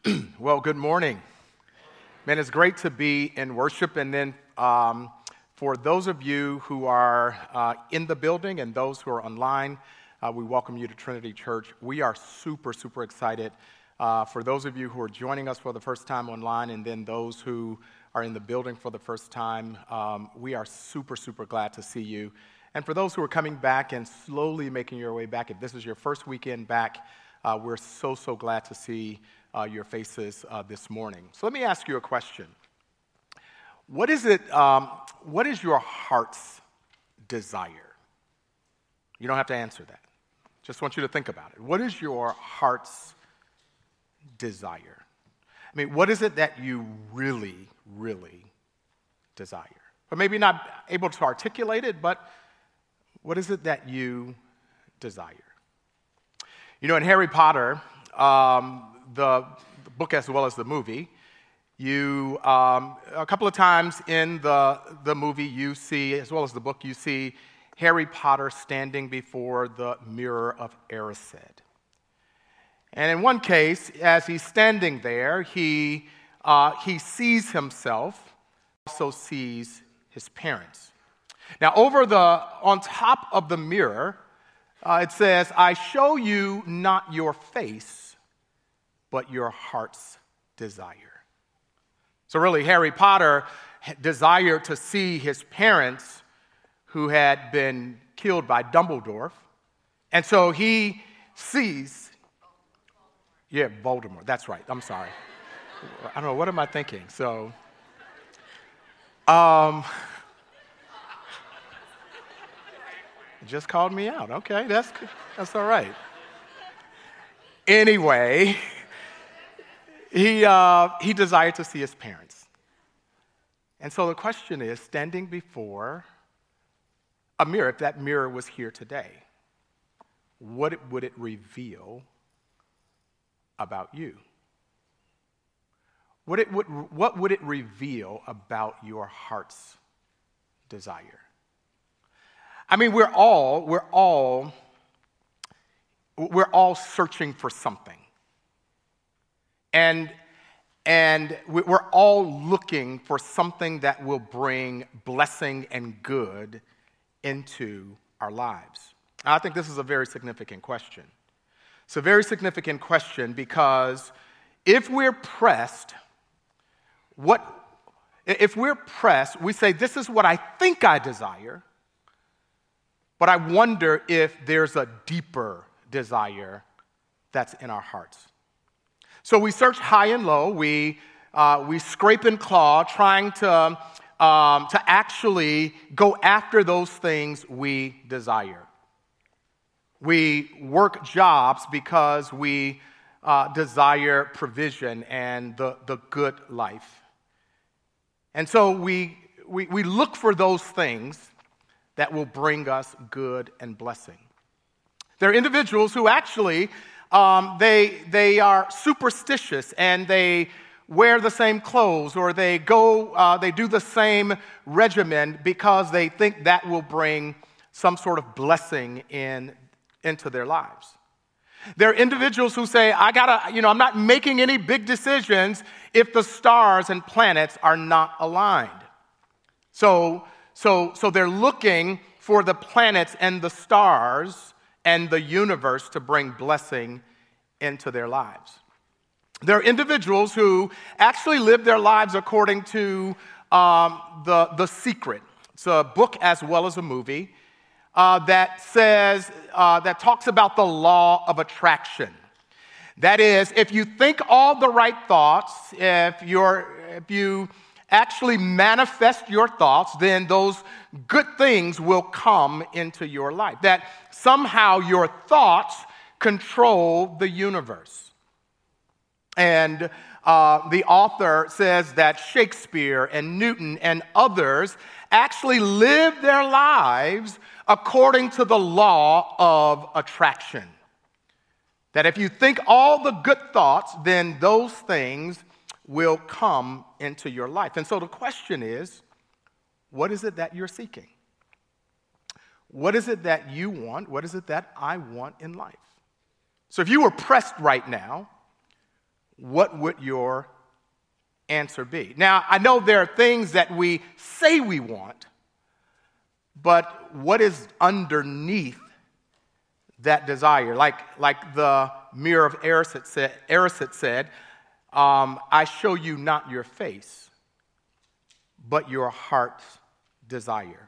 Well, good morning. Man, it's great to be in worship. And then for those of you who are in the building and those who are online, we welcome you to Trinity Church. We are super excited. For those of you who are joining us for the first time online and then those who are in the building for the first time, we are super glad to see you. And for those who are coming back and slowly making your way back, if this is your first weekend back, we're so glad to see your faces this morning. So let me ask you a question. What is your heart's desire? You don't have to answer that. Just want you to think about it. What is your heart's desire? I mean, what is it that you really desire? Or maybe not able to articulate it, but what is it that you desire? You know, in Harry Potter, the book as well as the movie, you a couple of times in the movie you see, as well as the book, you see Harry Potter standing before the mirror of Erised. And in one case, as he's standing there, he sees himself, also sees his parents. Now, on top of the mirror, it says, "I show you not your face, but your heart's desire." So really, Harry Potter desired to see his parents who had been killed by Dumbledore. And so he sees, Voldemort, that's right, I'm sorry. I don't know, what am I thinking? So, just called me out. Okay, that's all right. Anyway, he desired to see his parents. And so the question is, standing before a mirror, if that mirror was here today, what would it reveal about you? What would it reveal about your heart's desire? I mean, we're all searching for something. And we're all looking for something that will bring blessing and good into our lives. I think this is a very significant question. It's a very significant question because if we're pressed, we say, this is what I think I desire, but I wonder if there's a deeper desire that's in our hearts. So we search high and low. We scrape and claw, trying to actually go after those things we desire. We work jobs because we desire provision and the good life. And so we look for those things that will bring us good and blessing. There are individuals who actually, they are superstitious and they wear the same clothes or they do the same regimen because they think that will bring some sort of blessing into their lives. There are individuals who say, I'm not making any big decisions if the stars and planets are not aligned. So they're looking for the planets and the stars and the universe to bring blessing into their lives. There are individuals who actually live their lives according to The Secret. It's a book as well as a movie that talks about the law of attraction. That is, if you think all the right thoughts, if you actually manifest your thoughts, then those good things will come into your life. That somehow your thoughts control the universe. And the author says that Shakespeare and Newton and others actually lived their lives according to the law of attraction. That if you think all the good thoughts, then those things will come into your life. And so the question is, what is it that you're seeking? What is it that you want? What is it that I want in life? So if you were pressed right now, what would your answer be? Now, I know there are things that we say we want, but what is underneath that desire? Like the mirror of Erised said, I show you not your face, but your heart's desire.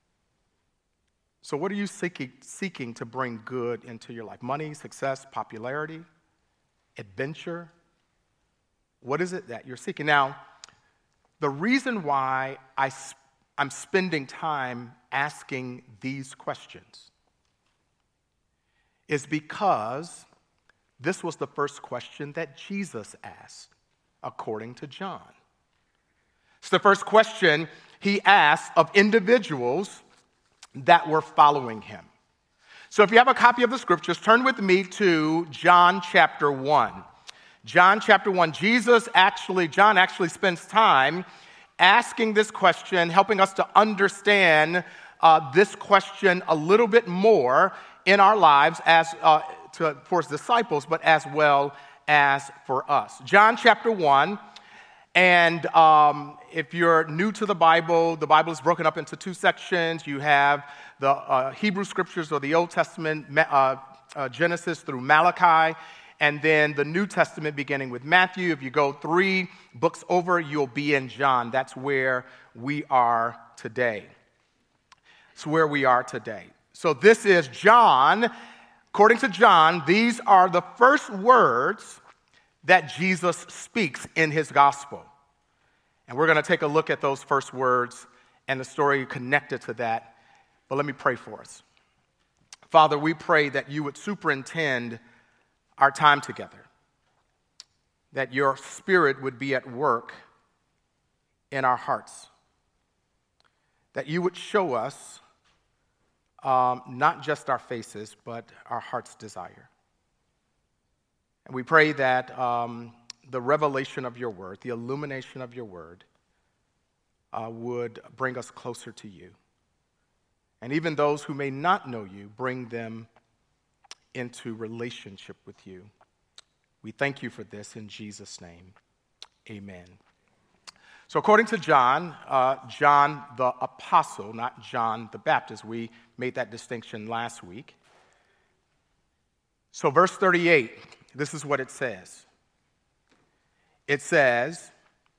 So what are you seeking to bring good into your life? Money, success, popularity, adventure? What is it that you're seeking? Now, the reason why I'm spending time asking these questions is because this was the first question that Jesus asked, according to John. It's the first question he asked of individuals that were following him. So if you have a copy of the scriptures, turn with me to John chapter 1. John chapter 1, John actually spends time asking this question, helping us to understand this question a little bit more in our lives for his disciples, but as well as for us. John chapter 1, and if you're new to the Bible is broken up into two sections. You have the Hebrew scriptures or the Old Testament, Genesis through Malachi, and then the New Testament beginning with Matthew. If you go 3 books over, you'll be in John. That's where we are today. So this is John. According to John, these are the first words that Jesus speaks in his gospel. And we're going to take a look at those first words and the story connected to that. But let me pray for us. Father, we pray that you would superintend our time together, that your Spirit would be at work in our hearts, that you would show us not just our faces, but our heart's desire. And we pray that the revelation of your word, the illumination of your word, would bring us closer to you. And even those who may not know you, bring them into relationship with you. We thank you for this in Jesus' name. Amen. So according to John, John the Apostle, not John the Baptist, we made that distinction last week. So verse 38, this is what it says. It says,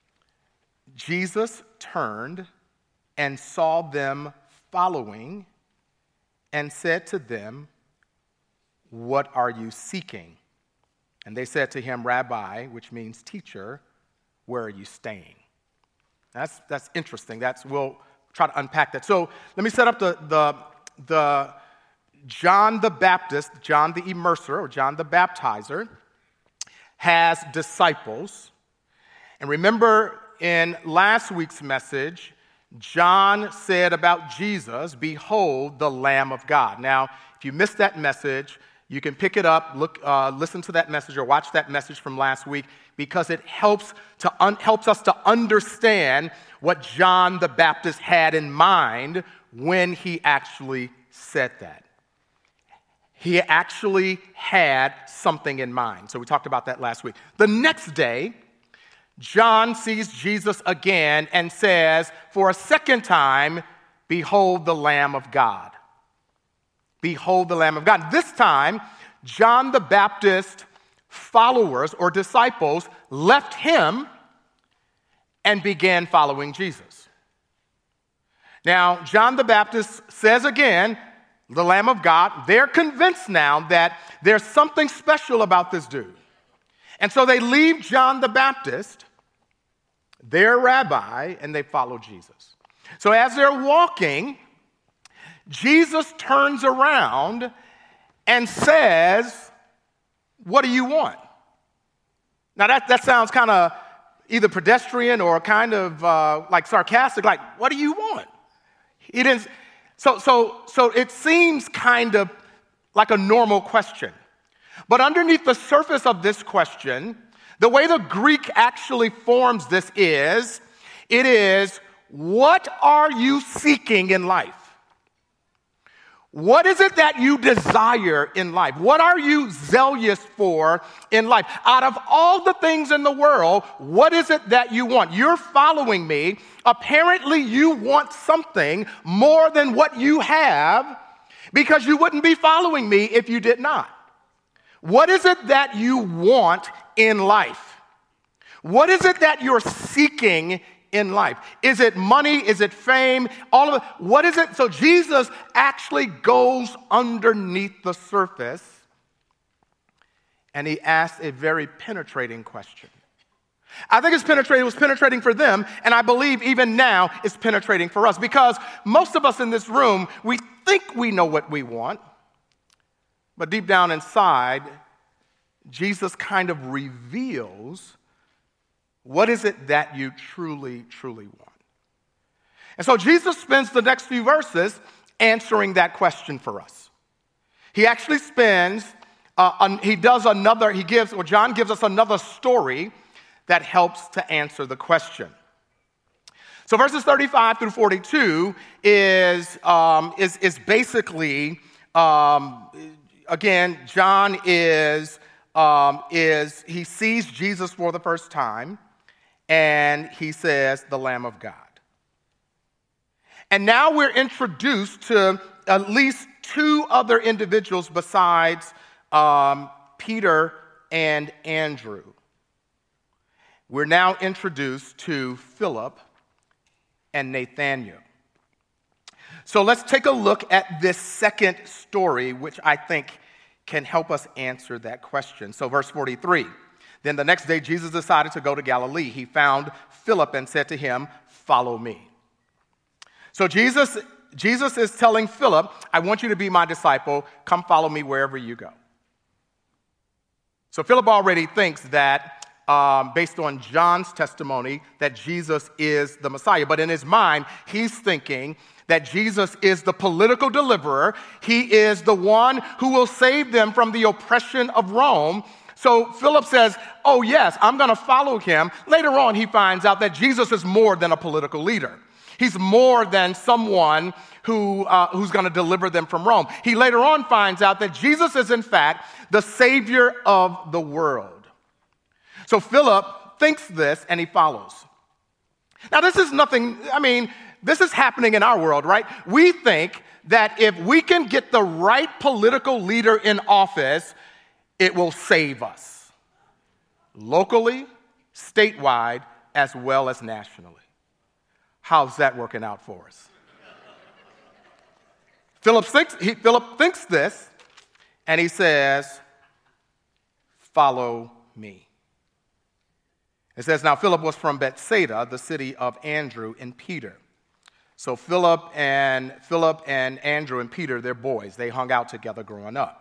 Jesus turned and saw them following and said to them, "What are you seeking?" And they said to him, "Rabbi," which means teacher, "where are you staying?" That's interesting. We'll try to unpack that. So let me set up the John the Baptist, John the Immerser, or John the Baptizer, has disciples. And remember in last week's message, John said about Jesus, "Behold the Lamb of God." Now, if you missed that message, you can pick it up, listen to that message or watch that message from last week, because it helps us to understand what John the Baptist had in mind when he actually said that. He actually had something in mind. So we talked about that last week. The next day, John sees Jesus again and says, for a second time, "Behold the Lamb of God." Behold the Lamb of God. This time, John the Baptist followers or disciples left him and began following Jesus. Now, John the Baptist says again, the Lamb of God. They're convinced now that there's something special about this dude. And so they leave John the Baptist, their rabbi, and they follow Jesus. So as they're walking, Jesus turns around and says, "What do you want?" Now that sounds kind of either pedestrian or kind of like sarcastic, like, "What do you want?" He didn't. So it seems kind of like a normal question. But underneath the surface of this question, the way the Greek actually forms this is, what are you seeking in life? What is it that you desire in life? What are you zealous for in life? Out of all the things in the world, what is it that you want? You're following me. Apparently, you want something more than what you have because you wouldn't be following me if you did not. What is it that you want in life? What is it that you're seeking in life? Is it money? Is it fame? All of it. What is it? So Jesus actually goes underneath the surface and he asks a very penetrating question. I think it was penetrating for them, and I believe even now it's penetrating for us because most of us in this room, we think we know what we want, but deep down inside, Jesus kind of reveals what is it that you truly, truly want? And so Jesus spends the next few verses answering that question for us. He actually spends, John gives us another story that helps to answer the question. So verses 35 through 42 is basically, again, John he sees Jesus for the first time, and he says, the Lamb of God. And now we're introduced to at least two other individuals besides Peter and Andrew. We're now introduced to Philip and Nathanael. So let's take a look at this second story, which I think can help us answer that question. So verse 43, then the next day Jesus decided to go to Galilee. He found Philip and said to him, follow me. So Jesus is telling Philip, I want you to be my disciple. Come follow me wherever you go. So Philip already thinks that, based on John's testimony, that Jesus is the Messiah. But in his mind, he's thinking that Jesus is the political deliverer. He is the one who will save them from the oppression of Rome. So Philip says, oh yes, I'm going to follow him. Later on, he finds out that Jesus is more than a political leader. He's more than someone who's going to deliver them from Rome. He later on finds out that Jesus is, in fact, the Savior of the world. So Philip thinks this, and he follows. Now, this is happening in our world, right? We think that if we can get the right political leader in office, it will save us. Locally, statewide, as well as nationally. How's that working out for us? Philip thinks this, and he says, follow me. It says, now Philip was from Bethsaida, the city of Andrew and Peter. So Philip and Andrew and Peter, they're boys. They hung out together growing up.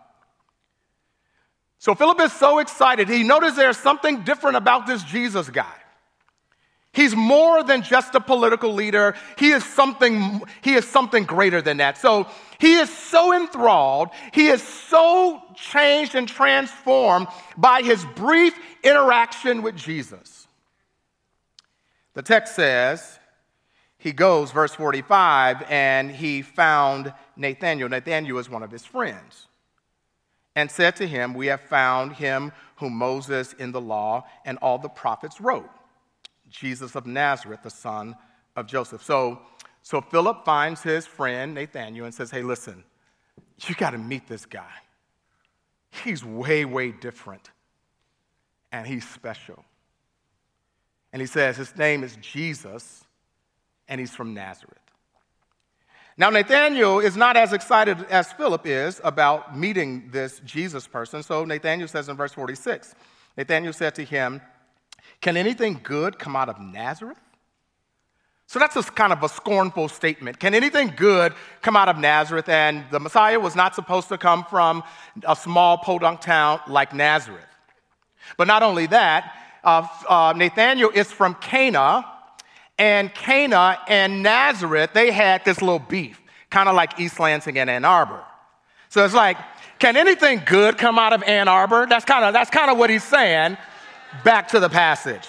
So Philip is so excited. He noticed there's something different about this Jesus guy. He's more than just a political leader. He is something greater than that. So he is so enthralled. He is so changed and transformed by his brief interaction with Jesus. The text says, he goes, verse 45, and he found Nathanael. Nathanael is one of his friends. And said to him, we have found him whom Moses in the law and all the prophets wrote, Jesus of Nazareth, the son of Joseph. So Philip finds his friend Nathanael and says, hey, listen, you got to meet this guy. He's way, way different, and he's special. And he says his name is Jesus, and he's from Nazareth. Now, Nathanael is not as excited as Philip is about meeting this Jesus person. So Nathanael says in verse 46, Nathanael said to him, can anything good come out of Nazareth? So that's just kind of a scornful statement. Can anything good come out of Nazareth? And the Messiah was not supposed to come from a small podunk town like Nazareth. But not only that, Nathanael is from Cana, and Cana and Nazareth, they had this little beef, kind of like East Lansing and Ann Arbor. So it's like, can anything good come out of Ann Arbor? That's kind of what he's saying. Back to the passage.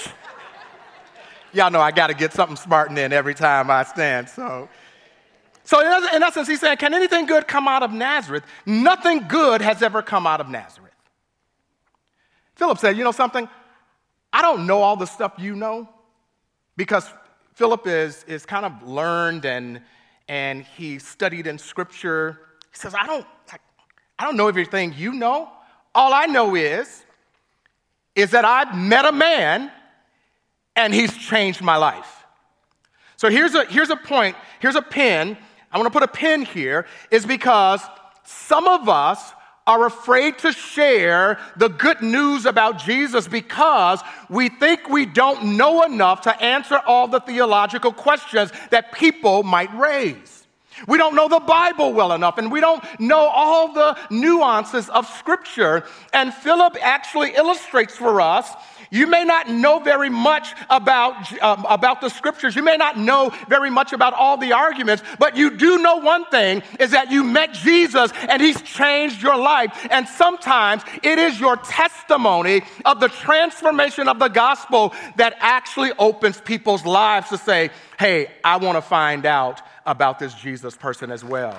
Y'all know I got to get something Spartan in every time I stand. So So in essence, he's saying, can anything good come out of Nazareth? Nothing good has ever come out of Nazareth. Philip said, you know something? I don't know all the stuff you know, because Philip is kind of learned and he studied in Scripture. He says, I don't know everything you know. All I know is that I've met a man and he's changed my life. So here's a point, here's a pin. I want to put a pin here, is because some of us are afraid to share the good news about Jesus because we think we don't know enough to answer all the theological questions that people might raise. We don't know the Bible well enough, and we don't know all the nuances of Scripture. And Philip actually illustrates for us, you may not know very much about the Scriptures. You may not know very much about all the arguments, but you do know one thing, is that you met Jesus and he's changed your life. And sometimes it is your testimony of the transformation of the gospel that actually opens people's lives to say, hey, I want to find out about this Jesus person as well.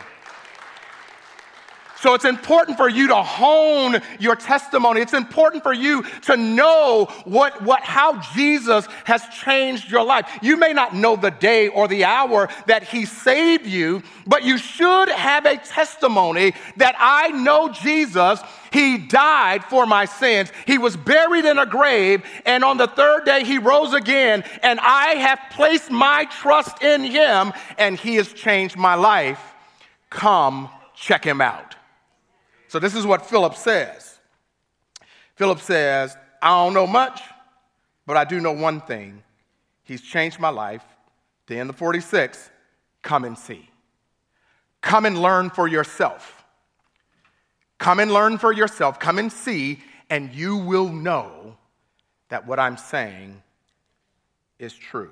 So it's important for you to hone your testimony. It's important for you to know how Jesus has changed your life. You may not know the day or the hour that he saved you, but you should have a testimony that I know Jesus. He died for my sins. He was buried in a grave, and on the third day he rose again, and I have placed my trust in him, and he has changed my life. Come check him out. So this is what Philip says. Philip says, I don't know much, but I do know one thing. He's changed my life. The end of 46, come and see. Come and learn for yourself. Come and learn for yourself. Come and see, and you will know that what I'm saying is true.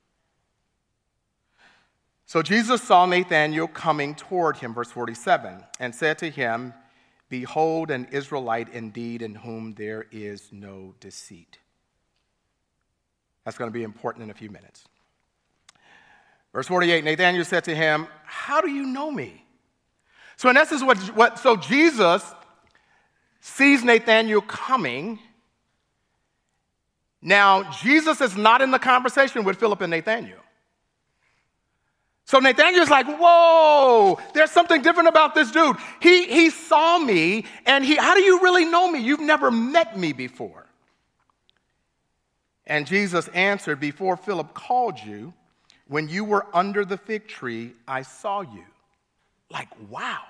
So Jesus saw Nathanael coming toward him, verse 47, and said to him, behold, an Israelite indeed, in whom there is no deceit. That's going to be important in a few minutes. Verse 48, Nathanael said to him, how do you know me? So in essence, so Jesus sees Nathanael coming. Now, Jesus is not in the conversation with Philip and Nathanael. So Nathanael's like, whoa, there's something different about this dude. He saw me, and how do you really know me? You've never met me before. And Jesus answered, before Philip called you, when you were under the fig tree, I saw you. Like, wow.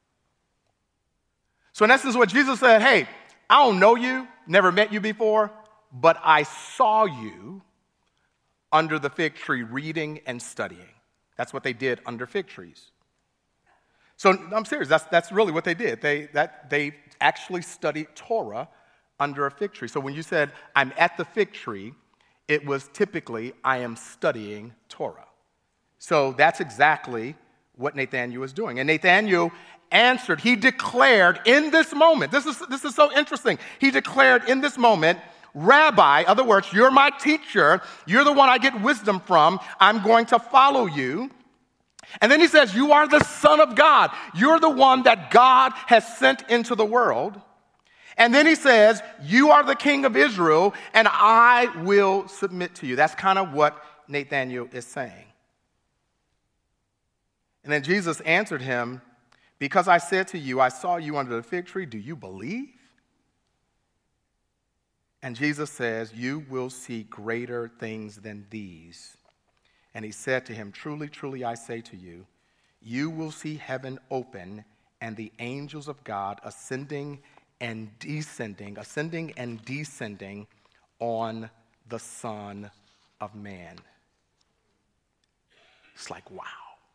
So in essence, what Jesus said, hey, I don't know you, never met you before, but I saw you under the fig tree reading and studying. That's what they did under fig trees. So I'm serious, that's really what they did. They actually studied Torah under a fig tree. So when you said, I'm at the fig tree, it was typically, I am studying Torah. So that's exactly what Nathanael was doing. And Nathanael answered, he declared in this moment, this is so interesting. He declared in this moment, Rabbi, other words, you're my teacher. You're the one I get wisdom from. I'm going to follow you. And then he says, you are the Son of God. You're the one that God has sent into the world. And then he says, you are the King of Israel, and I will submit to you. That's kind of what Nathanael is saying. And then Jesus answered him, because I said to you, I saw you under the fig tree, do you believe? And Jesus says, you will see greater things than these. And he said to him, truly, truly, I say to you, you will see heaven open and the angels of God ascending and descending on the Son of Man. It's like, wow.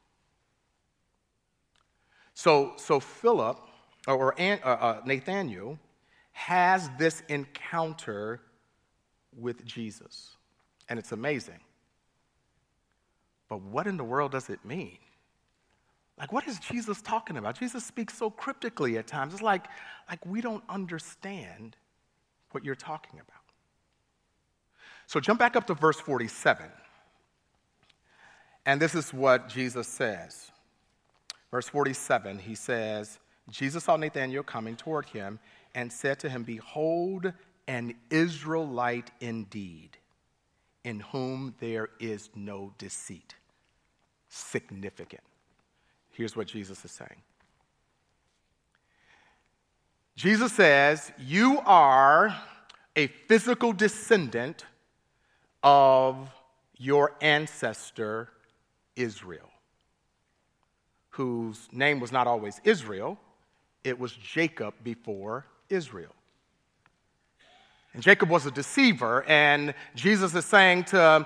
So Philip, or Nathanael, has this encounter with Jesus. And it's amazing. But what in the world does it mean? Like, what is Jesus talking about? Jesus speaks so cryptically at times. It's like we don't understand what you're talking about. So jump back up to verse 47. And this is what Jesus says. Verse 47, he says, Jesus saw Nathanael coming toward him and said to him, "Behold, an Israelite indeed, in whom there is no deceit." Significant. Here's what Jesus is saying. Jesus says, you are a physical descendant of your ancestor Israel, whose name was not always Israel. It was Jacob before Israel. And Jacob was a deceiver, and Jesus is saying to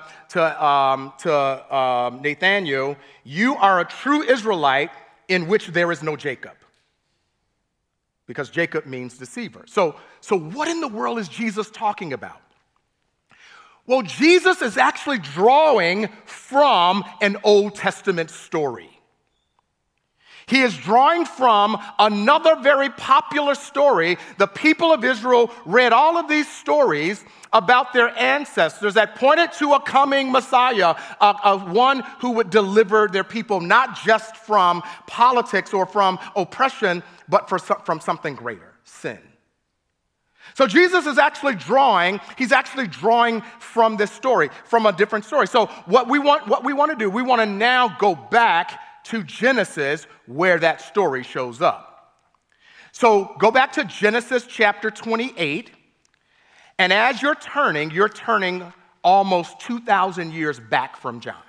Nathanael, you are a true Israelite in which there is no Jacob. Because Jacob means deceiver. So what in the world is Jesus talking about? Well, Jesus is actually drawing from an Old Testament story. He is drawing from another very popular story. The people of Israel read all of these stories about their ancestors that pointed to a coming Messiah, one who would deliver their people not just from politics or from oppression, but from something greater, sin. So Jesus is actually drawing from this story, from a different story. So what we want to do, we want to now go back to Genesis where that story shows up. So go back to Genesis chapter 28, and as you're turning almost 2,000 years back from John.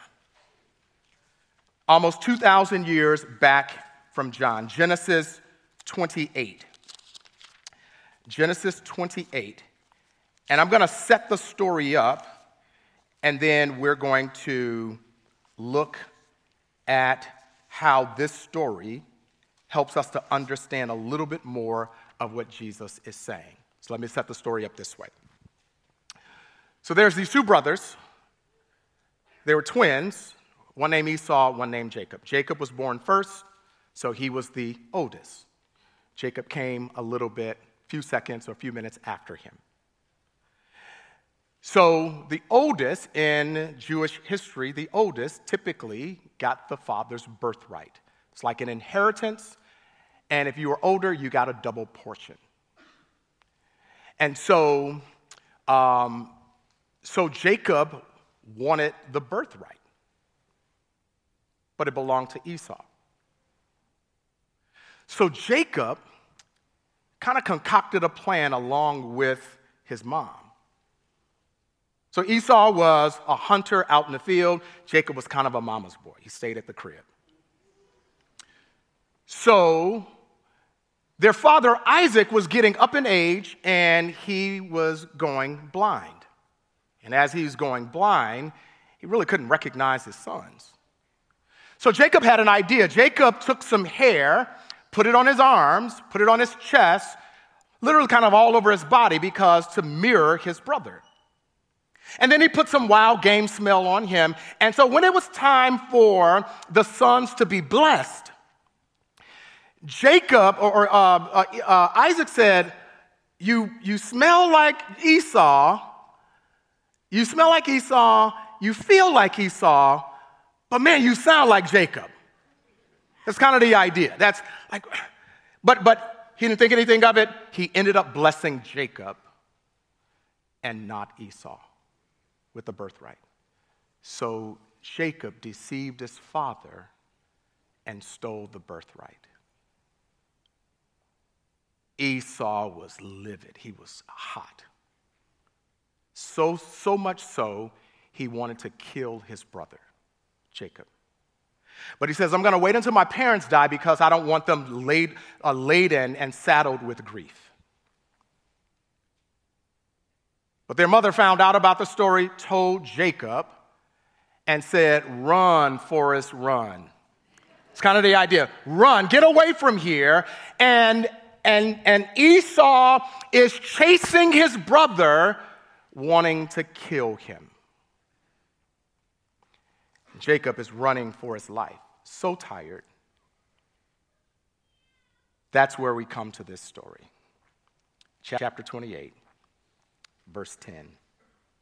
Almost 2,000 years back from John. Genesis 28. Genesis 28. And I'm going to set the story up, and then we're going to look at how this story helps us to understand a little bit more of what Jesus is saying. So let me set the story up this way. So there's these two brothers. They were twins, one named Esau, one named Jacob. Jacob was born first, so he was the oldest. Jacob came a few seconds or a few minutes after him. So the oldest in Jewish history, the oldest typically got the father's birthright. It's like an inheritance, and if you were older, you got a double portion. And so Jacob wanted the birthright, but it belonged to Esau. So Jacob kind of concocted a plan along with his mom. So Esau was a hunter out in the field. Jacob was kind of a mama's boy. He stayed at the crib. So their father Isaac was getting up in age, and he was going blind. And as he was going blind, he really couldn't recognize his sons. So Jacob had an idea. Jacob took some hair, put it on his arms, put it on his chest, literally kind of all over his body to mirror his brother. And then he put some wild game smell on him. And so when it was time for the sons to be blessed, Jacob or Isaac said, you smell like Esau, you smell like Esau, you feel like Esau, but man, you sound like Jacob. That's kind of the idea. That's like, but he didn't think anything of it. He ended up blessing Jacob and not Esau with the birthright. So Jacob deceived his father and stole the birthright. Esau was livid. He was hot. So much so, he wanted to kill his brother, Jacob. But he says, I'm going to wait until my parents die because I don't want them laden and saddled with grief. But their mother found out about the story, told Jacob, and said, run, Forrest, run. It's kind of the idea. Run, get away from here. And Esau is chasing his brother, wanting to kill him. Jacob is running for his life, so tired. That's where we come to this story. Chapter 28, verse 10.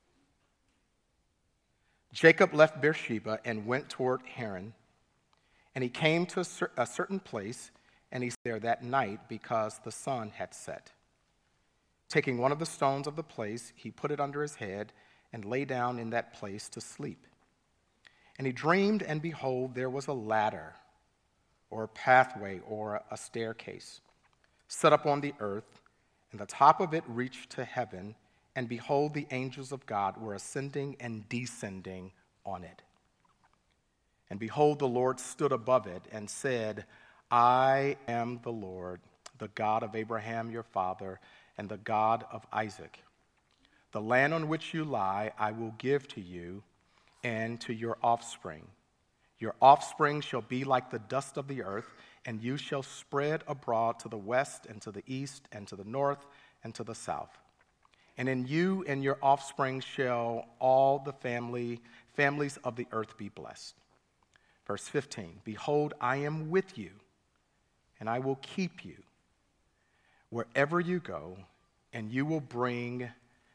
Jacob left Beersheba and went toward Haran, And he came to a certain place, and he stayed there that night because the sun had set. Taking one of the stones of the place, he put it under his head and lay down in that place to sleep. And he dreamed, and behold, there was a ladder, or a pathway, or a staircase, set up on the earth, and the top of it reached to heaven, and behold, the angels of God were ascending and descending on it. And behold, the Lord stood above it and said, I am the Lord, the God of Abraham your father, and the God of Isaac. The land on which you lie I will give to you and to your offspring. Your offspring shall be like the dust of the earth, and you shall spread abroad to the west and to the east and to the north and to the south. And in you and your offspring shall all the families of the earth be blessed. Verse 15, behold, I am with you, and I will keep you wherever you go, and you will bring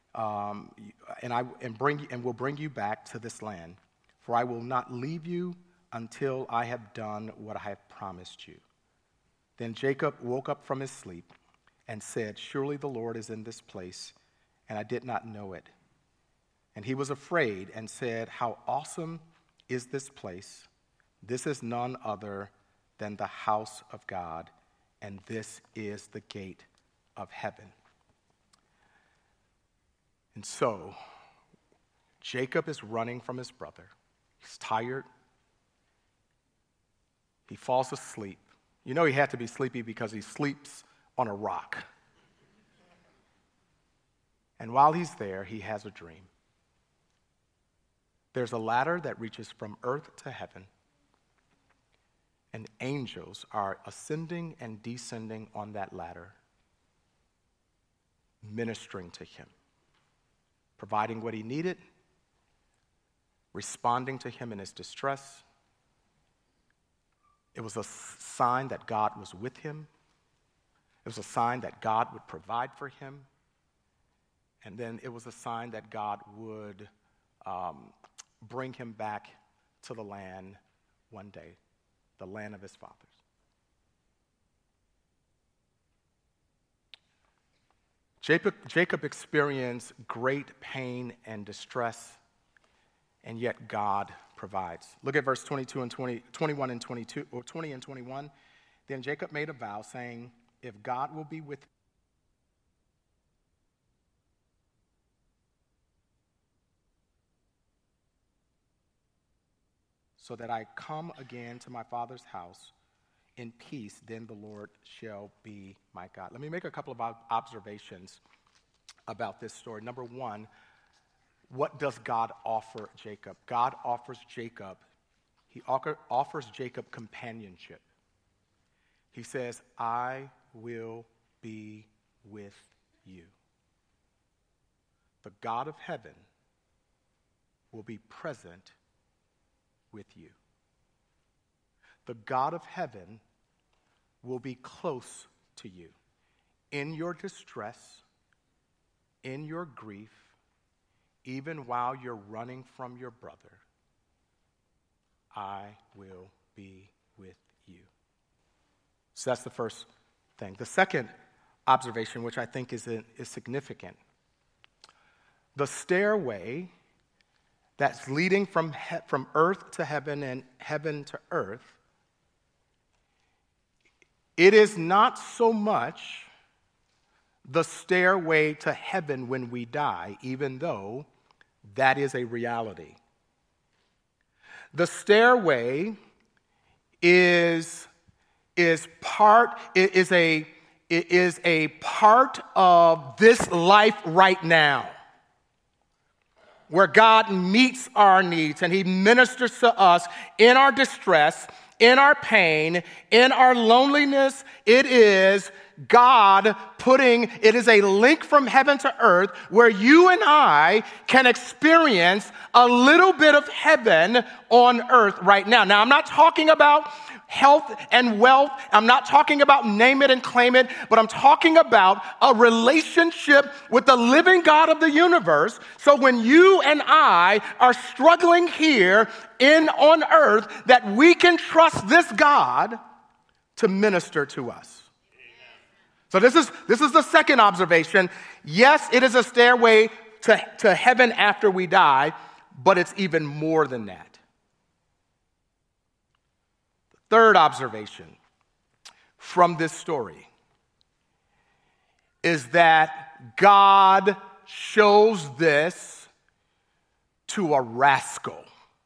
will bring you back to this land, for I will not leave you until I have done what I have promised you. Then Jacob woke up from his sleep and said, surely the Lord is in this place, and I did not know it. And he was afraid and said, how awesome is this place! This is none other than the house of God, and this is the gate of heaven. And so, Jacob is running from his brother. He's tired. He falls asleep. You know he had to be sleepy because he sleeps on a rock. And while he's there, he has a dream. There's a ladder that reaches from earth to heaven, and angels are ascending and descending on that ladder, ministering to him, providing what he needed, responding to him in his distress. It was a sign that God was with him. It was a sign that God would provide for him. And then it was a sign that God would bring him back to the land one day, the land of his fathers. Jacob experienced great pain and distress, and yet God provides. Look at verse 21 and 22, or 20 and 21. Then Jacob made a vow, saying, if God will be with me, so that I come again to my father's house in peace, then the Lord shall be my God. Let me make a couple of observations about this story. Number one, what does God offer Jacob? God offers Jacob, he offers Jacob companionship. He says, I will be with you. The God of heaven will be present with you. The God of heaven will be close to you in your distress, in your grief, even while you're running from your brother. I will be with you. So that's the first thing. The second observation, which I think is significant, the stairway that's leading from earth to heaven and heaven to earth, it is not so much the stairway to heaven when we die, even though that is a reality. The stairway is a part of this life right now, where God meets our needs and he ministers to us in our distress, in our pain, in our loneliness. It is God it is a link from heaven to earth where you and I can experience a little bit of heaven on earth right now. Now, I'm not talking about health and wealth. I'm not talking about name it and claim it, but I'm talking about a relationship with the living God of the universe. So when you and I are struggling here on earth, that we can trust this God to minister to us. So this is the second observation. Yes, it is a stairway to heaven after we die, but it's even more than that. Third observation from this story is that God shows this to a rascal.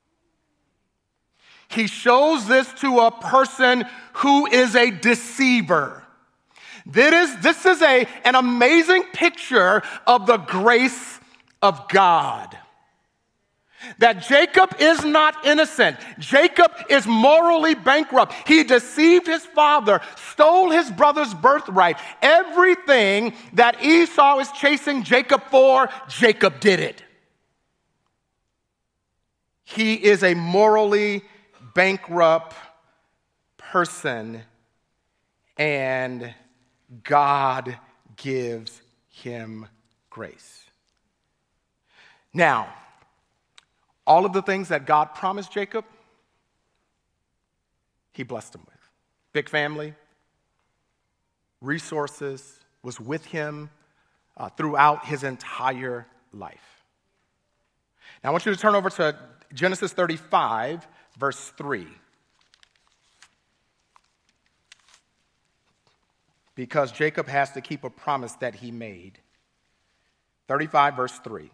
He shows this to a person who is a deceiver. This is an amazing picture of the grace of God. That Jacob is not innocent. Jacob is morally bankrupt. He deceived his father, stole his brother's birthright. Everything that Esau is chasing Jacob for, Jacob did it. He is a morally bankrupt person, and God gives him grace. Now, all of the things that God promised Jacob, he blessed him with. Big family, resources, was with him throughout his entire life. Now I want you to turn over to Genesis 35, verse 3. Because Jacob has to keep a promise that he made. 35, verse 3.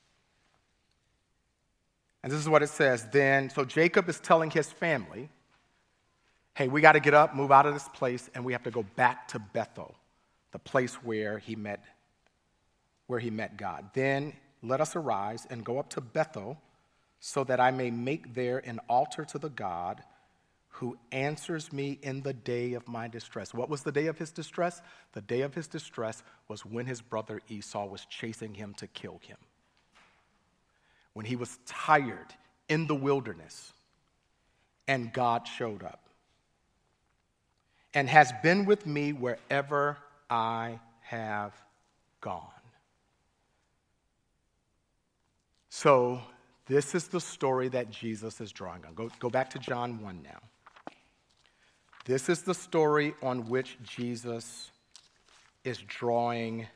And this is what it says. So Jacob is telling his family, hey, we got to get up, move out of this place, and we have to go back to Bethel, the place where he met God. Then let us arise and go up to Bethel so that I may make there an altar to the God who answers me in the day of my distress. What was the day of his distress? The day of his distress was when his brother Esau was chasing him to kill him. When he was tired in the wilderness, and God showed up and has been with me wherever I have gone. So this is the story that Jesus is drawing on. Go back to John 1 now. This is the story on which Jesus is drawing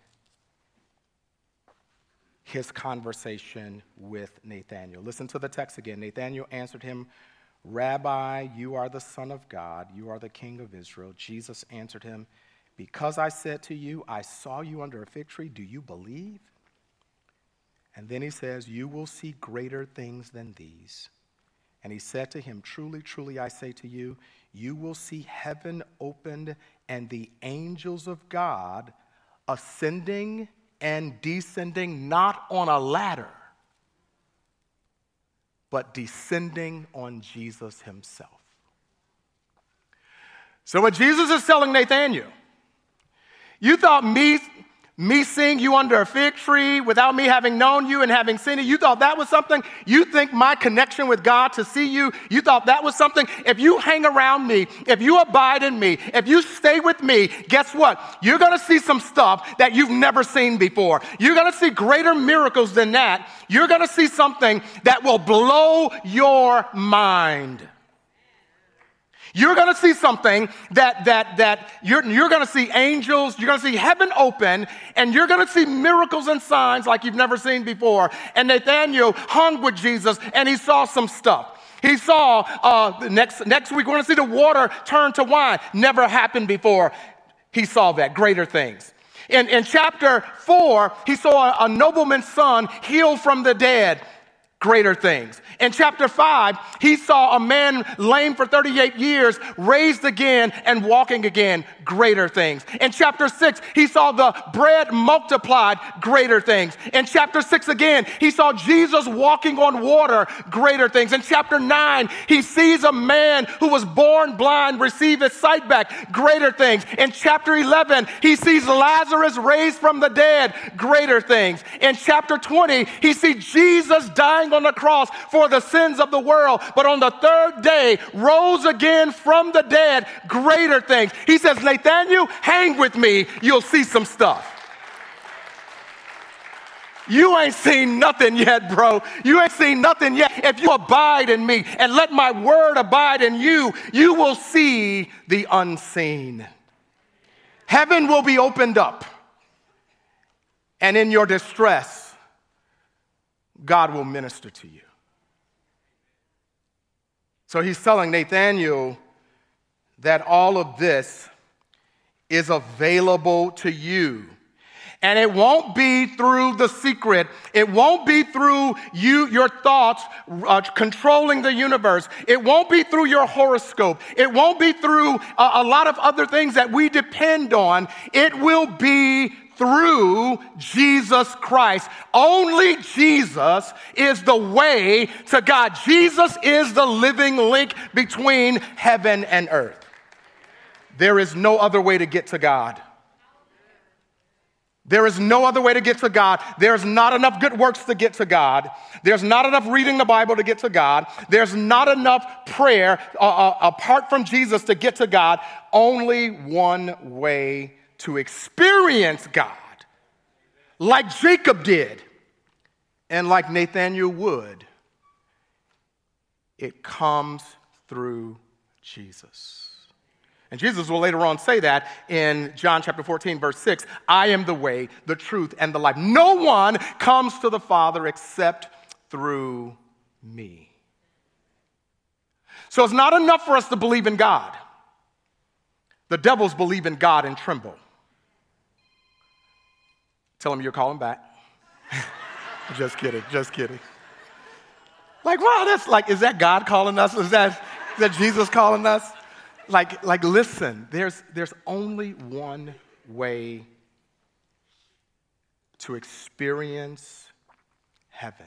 his conversation with Nathanael. Listen to the text again. Nathanael answered him, Rabbi, you are the Son of God. You are the King of Israel. Jesus answered him, because I said to you, I saw you under a fig tree. Do you believe? And then he says, you will see greater things than these. And he said to him, truly, truly, I say to you, you will see heaven opened and the angels of God ascending and descending not on a ladder, but descending on Jesus himself. So what Jesus is telling Nathanael, you thought me seeing you under a fig tree without me having known you and having seen it, you thought that was something? You think my connection with God to see you, you thought that was something? If you hang around me, if you abide in me, if you stay with me, guess what? You're going to see some stuff that you've never seen before. You're going to see greater miracles than that. You're going to see something that will blow your mind. You're going to see something that you're going to see angels, you're going to see heaven open, and you're going to see miracles and signs like you've never seen before. And Nathanael hung with Jesus, and he saw some stuff. He saw next week, we're going to see the water turn to wine. Never happened before. He saw that, greater things. In chapter 4, he saw a nobleman's son healed from the dead. greater things. In chapter 5, he saw a man lame for 38 years, raised again and walking again, greater things. In chapter 6, he saw the bread multiplied, greater things. In chapter 6 again, he saw Jesus walking on water, greater things. In chapter 9, he sees a man who was born blind receive his sight back, greater things. In chapter 11, he sees Lazarus raised from the dead, greater things. In chapter 20, he sees Jesus dying on the cross for the sins of the world, but on the third day rose again from the dead, greater things. He says, Nathaniel, hang with me, you'll see some stuff. You ain't seen nothing yet, bro. You ain't seen nothing yet. If you abide in me and let my word abide in you, you will see the unseen. Heaven will be opened up, and in your distress, God will minister to you. So he's telling Nathaniel that all of this is available to you. And it won't be through the secret. It won't be through your thoughts controlling the universe. It won't be through your horoscope. It won't be through a lot of other things that we depend on. It will be through Jesus Christ. Only Jesus is the way to God. Jesus is the living link between heaven and earth. There is no other way to get to God. There is no other way to get to God. There's not enough good works to get to God. There's not enough reading the Bible to get to God. There's not enough prayer apart from Jesus to get to God. Only one way to experience God, like Jacob did and like Nathaniel would. It comes through Jesus. And Jesus will later on say that in John chapter 14, verse 6, I am the way, the truth, and the life. No one comes to the Father except through me. So it's not enough for us to believe in God. The devils believe in God and tremble. Tell him you're calling back. Just kidding, just kidding. Like, wow, that's like, is that God calling us? Is that Jesus calling us? Like, listen, there's only one way to experience heaven.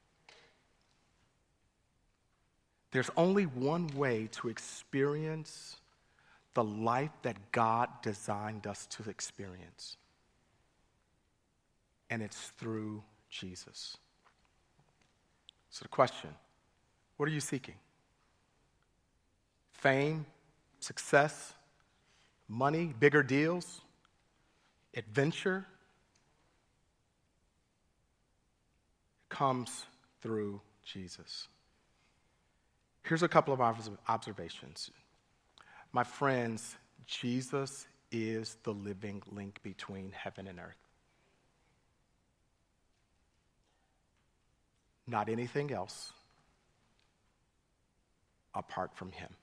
There's only one way to experience the life that God designed us to experience. And it's through Jesus. So the question, what are you seeking? Fame? Success, money, bigger deals, adventure, comes through Jesus. Here's a couple of observations. My friends, Jesus is the living link between heaven and earth. Not anything else apart from him.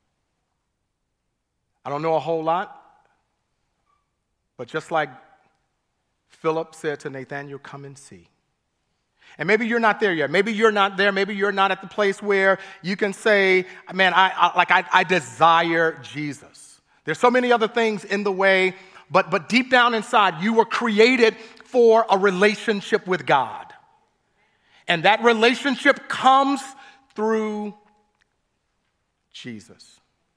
I don't know a whole lot, but just like Philip said to Nathaniel, come and see. And maybe you're not there yet. Maybe you're not there. Maybe you're not at the place where you can say, man, I desire Jesus. There's so many other things in the way, but deep down inside, you were created for a relationship with God. And that relationship comes through Jesus.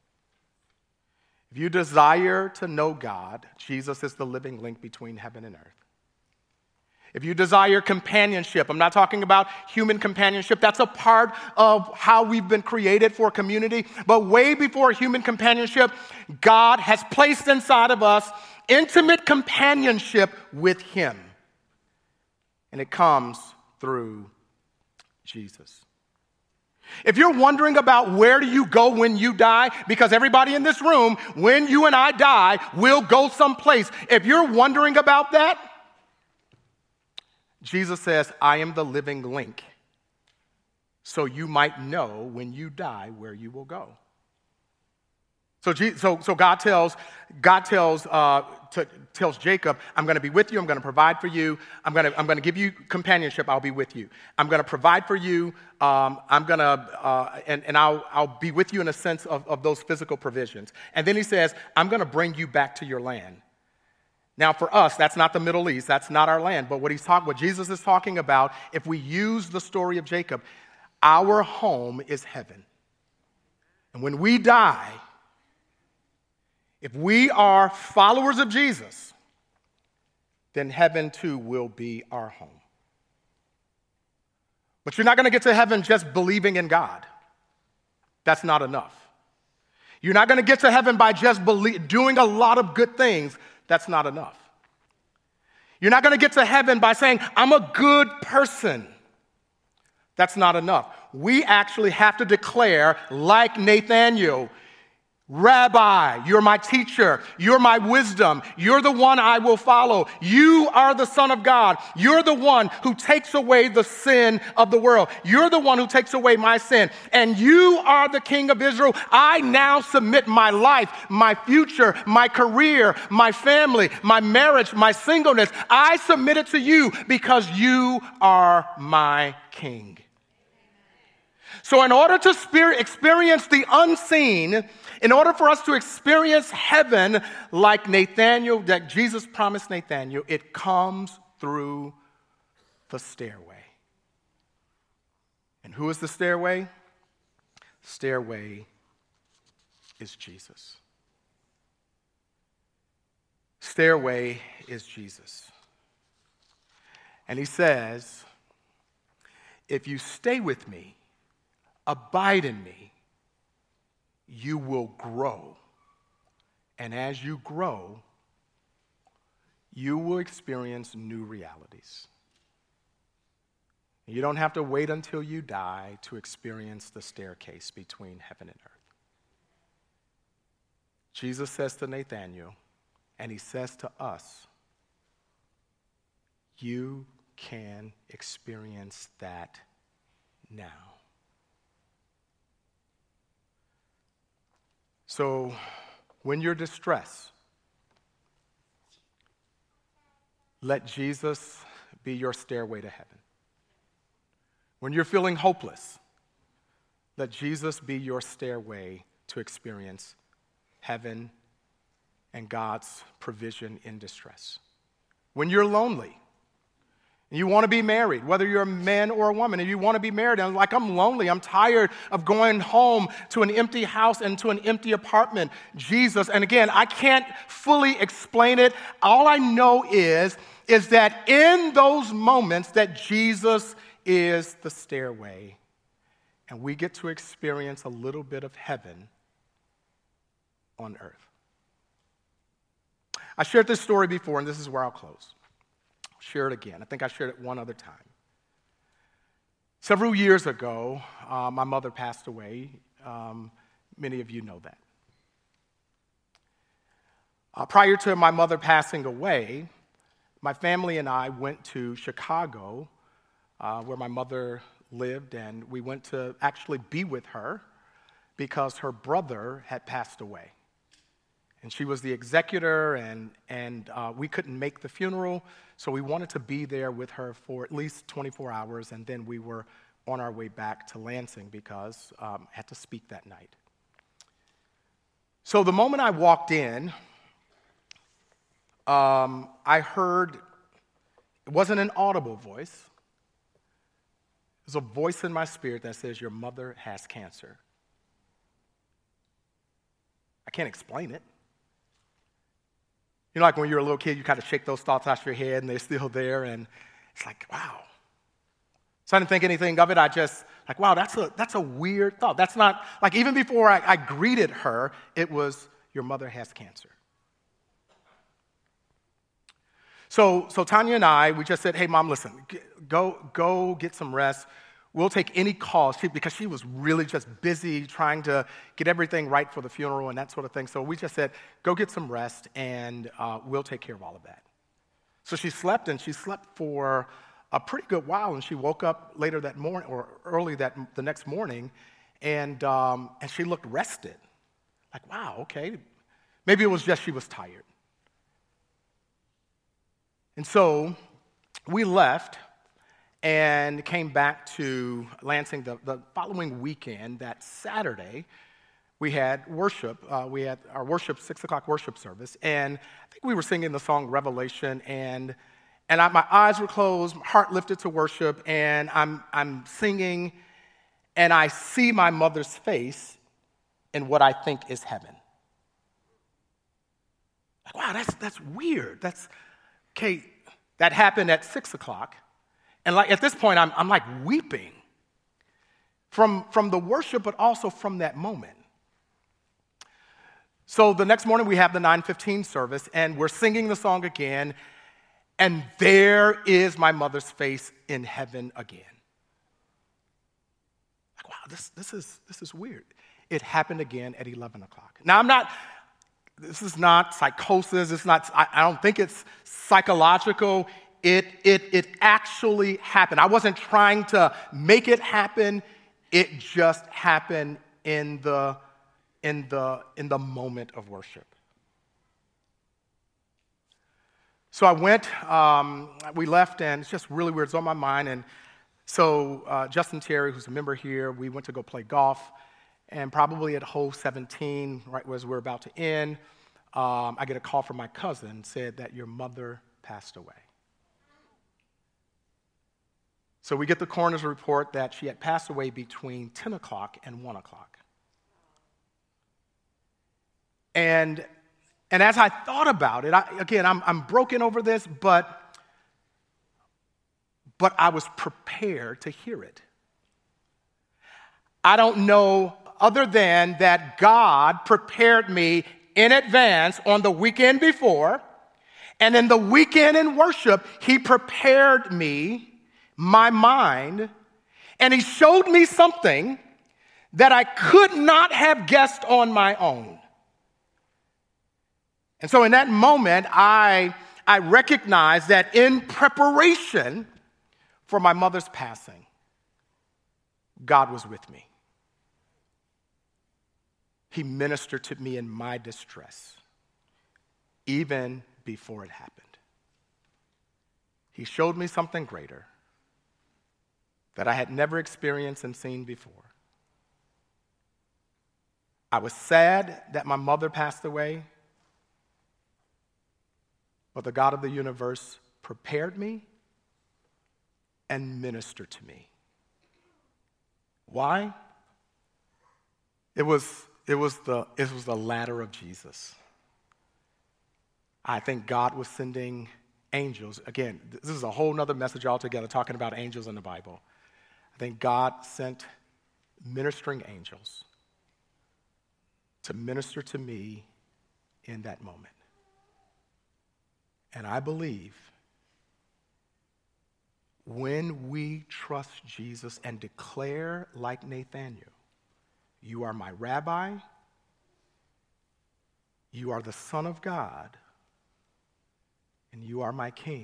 If you desire to know God, Jesus is the living link between heaven and earth. If you desire companionship, I'm not talking about human companionship. That's a part of how we've been created for community. But way before human companionship, God has placed inside of us intimate companionship with him. And it comes through Jesus. If you're wondering about where do you go when you die, because everybody in this room, when you and I die, will go someplace. If you're wondering about that, Jesus says, I am the living link, so you might know when you die where you will go. So God tells Jacob, I'm going to be with you. I'm going to provide for you. I'm going to give you companionship. I'll be with you. I'm going to provide for you. I'll be with you in a sense of those physical provisions. And then he says, I'm going to bring you back to your land. Now, for us, that's not the Middle East. That's not our land. But what Jesus is talking about, if we use the story of Jacob, our home is heaven. And when we die, if we are followers of Jesus, then heaven too will be our home. But you're not going to get to heaven just believing in God. That's not enough. You're not going to get to heaven by just doing a lot of good things. That's not enough. You're not going to get to heaven by saying, I'm a good person. That's not enough. We actually have to declare, like Nathanael, Rabbi, you're my teacher. You're my wisdom. You're the one I will follow. You are the Son of God. You're the one who takes away the sin of the world. You're the one who takes away my sin. And you are the King of Israel. I now submit my life, my future, my career, my family, my marriage, my singleness. I submit it to you because you are my King. So in order to experience the unseen, in order for us to experience heaven like Nathanael, that Jesus promised Nathanael, it comes through the stairway. And who is the stairway? Stairway is Jesus. Stairway is Jesus. And he says, if you stay with me, abide in me, you will grow. And as you grow, you will experience new realities. You don't have to wait until you die to experience the staircase between heaven and earth. Jesus says to Nathanael, and he says to us, you can experience that now. So when you're distressed, let Jesus be your stairway to heaven. When you're feeling hopeless, let Jesus be your stairway to experience heaven and God's provision in distress. When you're lonely, and you want to be married, whether you're a man or a woman, and you want to be married, and like, I'm lonely, I'm tired of going home to an empty house and to an empty apartment. Jesus, and again, I can't fully explain it. All I know is that in those moments that Jesus is the stairway, and we get to experience a little bit of heaven on earth. I shared this story before, and this is where I'll close. Share it again. I think I shared it one other time. Several years ago, my mother passed away. Many of you know that. Prior to my mother passing away, my family and I went to Chicago, where my mother lived, and we went to actually be with her because her brother had passed away. And she was the executor, and we couldn't make the funeral, so we wanted to be there with her for at least 24 hours, and then we were on our way back to Lansing because I had to speak that night. So the moment I walked in, I heard, it wasn't an audible voice. It was a voice in my spirit that says, your mother has cancer. I can't explain it. You know, like when you're a little kid, you kind of shake those thoughts out of your head and they're still there, and it's like, wow. So I didn't think anything of it. I just, like, wow, that's a weird thought. That's not, like, even before I greeted her, it was, your mother has cancer. So Tanya and I, we just said, hey, Mom, listen, go get some rest. We'll take any calls, because she was really just busy trying to get everything right for the funeral and that sort of thing. So we just said, go get some rest, and we'll take care of all of that. So she slept, and she slept for a pretty good while, and she woke up later that morning, or early the next morning, and she looked rested. Like, wow, okay. Maybe it was just she was tired. And so we left and came back to Lansing the following weekend. That Saturday, we had worship. We had our worship, 6 o'clock worship service. And I think we were singing the song Revelation. And my eyes were closed, my heart lifted to worship. And I'm singing, and I see my mother's face in what I think is heaven. Like, wow, that's weird. That's, okay, that happened at 6 o'clock. And like at this point, I'm like weeping from the worship, but also from that moment. So the next morning we have the 9:15 service, and we're singing the song again, and there is my mother's face in heaven again. Like, wow, this is weird. It happened again at 11 o'clock. Now this is not psychosis. It's not. I don't think it's psychological. It actually happened. I wasn't trying to make it happen. It just happened in the moment of worship. So I went. We left, and it's just really weird. It's on my mind. And so Justin Terry, who's a member here, we went to go play golf. And probably at hole 17, right as we're about to end, I get a call from my cousin, said that your mother passed away. So we get the coroner's report that she had passed away between 10 o'clock and 1 o'clock. And as I thought about it, I'm broken over this, but I was prepared to hear it. I don't know other than that God prepared me in advance on the weekend before, and in the weekend in worship, He prepared me, my mind, and He showed me something that I could not have guessed on my own. And so in that moment, I recognized that in preparation for my mother's passing, God was with me. He ministered to me in my distress, even before it happened. He showed me something greater that I had never experienced and seen before. I was sad that my mother passed away, but the God of the universe prepared me and ministered to me. Why? It was the ladder of Jesus. I think God was sending angels. Again, this is a whole other message altogether, talking about angels in the Bible. I think God sent ministering angels to minister to me in that moment. And I believe when we trust Jesus and declare like Nathanael, you are my rabbi, you are the Son of God, and you are my King,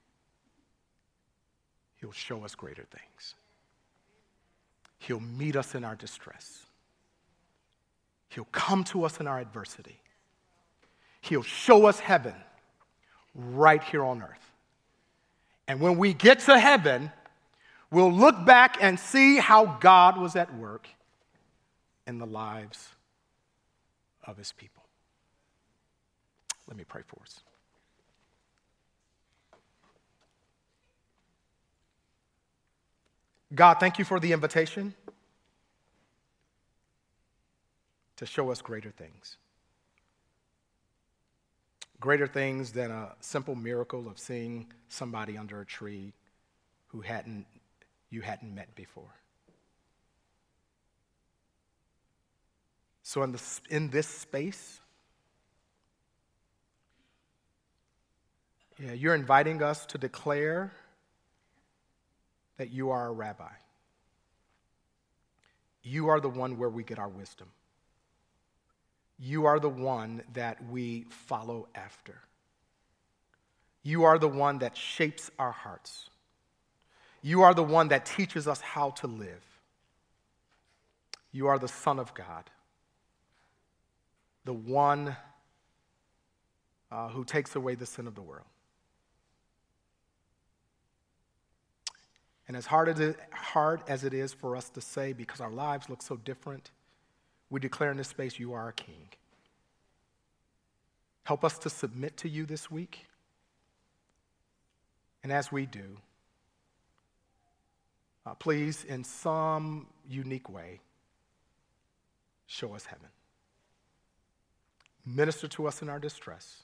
He'll show us greater things. He'll meet us in our distress. He'll come to us in our adversity. He'll show us heaven right here on earth. And when we get to heaven, we'll look back and see how God was at work in the lives of His people. Let me pray for us. God, thank you for the invitation to show us greater things. Greater things than a simple miracle of seeing somebody under a tree who you hadn't met before. So in this space, you're inviting us to declare that you are a rabbi. You are the one where we get our wisdom. You are the one that we follow after. You are the one that shapes our hearts. You are the one that teaches us how to live. You are the Son of God. the one who takes away the sin of the world. And as hard as it is for us to say, because our lives look so different, we declare in this space, you are our King. Help us to submit to you this week. And as we do, please, in some unique way, show us heaven. Minister to us in our distress.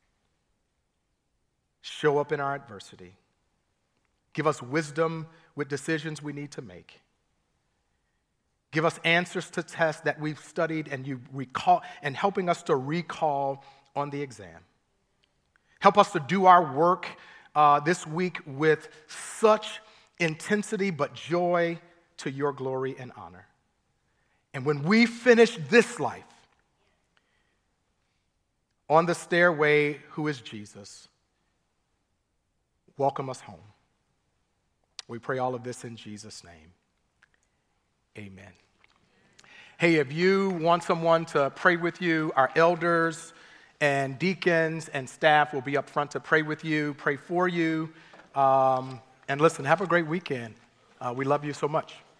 Show up in our adversity. Give us wisdom with decisions we need to make. Give us answers to tests that we've studied and you recall, and helping us to recall on the exam. Help us to do our work this week with such intensity but joy to your glory and honor. And when we finish this life on the stairway, who is Jesus, welcome us home. We pray all of this in Jesus' name. Amen. Hey, if you want someone to pray with you, our elders and deacons and staff will be up front to pray with you, pray for you. And listen, have a great weekend. We love you so much.